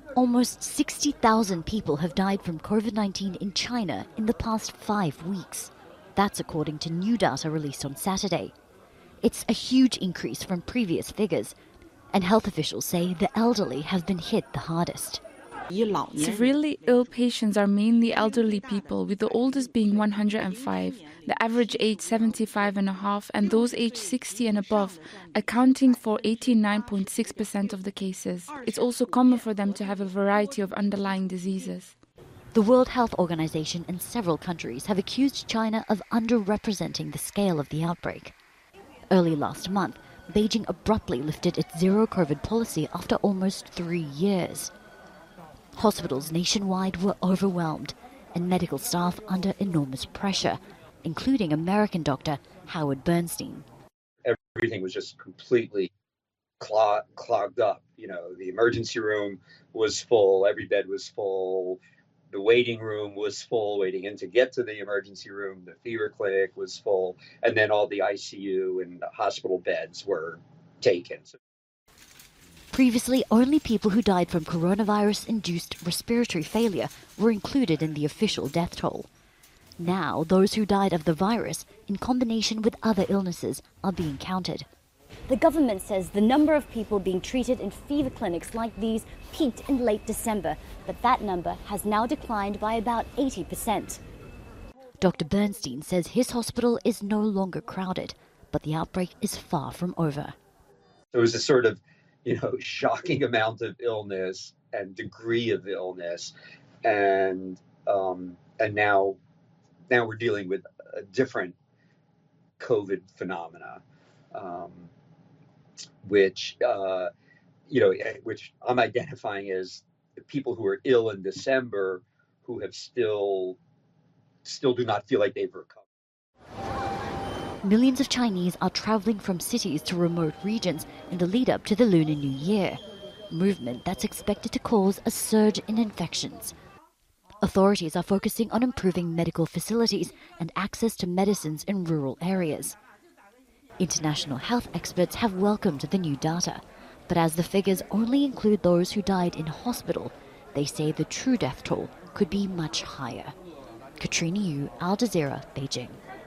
Almost 60,000 people have died from COVID-19 in China in the past 5 weeks. That's according to new data released on Saturday. It's a huge increase from previous figures, and health officials say the elderly have been hit the hardest. Severely ill patients are mainly elderly people, with the oldest being 105, the average age 75 and a half, and those aged 60 and above, accounting for 89.6% of the cases. It's also common for them to have a variety of underlying diseases. The World Health Organization and several countries have accused China of underrepresenting the scale of the outbreak. Early last month, Beijing abruptly lifted its zero-COVID policy after almost 3 years. Hospitals nationwide were overwhelmed and medical staff under enormous pressure, including American doctor Howard Bernstein. Everything was just completely clogged up. You know, the emergency room was full, every bed was full, the waiting room was full, waiting in to get to the emergency room, the fever clinic was full, and then all the ICU and the hospital beds were taken. Previously, only people who died from coronavirus-induced respiratory failure were included in the official death toll. Now, those who died of the virus, in combination with other illnesses, are being counted. The government says the number of people being treated in fever clinics like these peaked in late December, but that number has now declined by about 80%. Dr. Bernstein says his hospital is no longer crowded, but the outbreak is far from over. There was a sort of shocking amount of illness and degree of illness, and now we're dealing with a different COVID phenomena, which I'm identifying as the people who are ill in December who have still do not feel like they've recovered. Millions of Chinese are traveling from cities to remote regions in the lead-up to the Lunar New Year, a movement that's expected to cause a surge in infections. Authorities are focusing on improving medical facilities and access to medicines in rural areas. International health experts have welcomed the new data, but as the figures only include those who died in hospital, they say the true death toll could be much higher. Katrina Yu, Al Jazeera, Beijing.